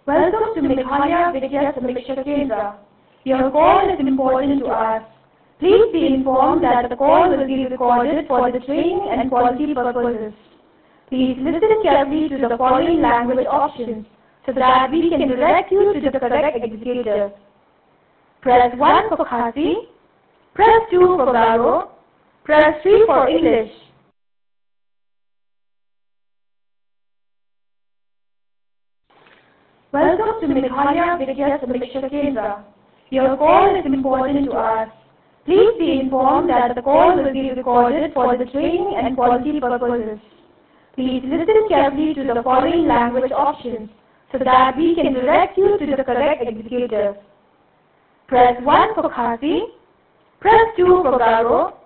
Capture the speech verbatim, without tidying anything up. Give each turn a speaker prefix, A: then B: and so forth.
A: Welcome to Meghalaya Vidya Samiksha Kendra. Your call is important to us. Please be informed that the call will be recorded for the training and quality purposes. Please listen carefully to the following language options so that we can direct you to the correct executive. Press one for Khasi, press two for Garo, press three for English. Welcome to Meghalaya Vidya Samiksha Kendra. Your call is important to us. Please be informed that the call will be recorded for the training and quality purposes. Please listen carefully to the following language options so that we can direct you to the correct executive. Press one for Khasi, press two for Garo,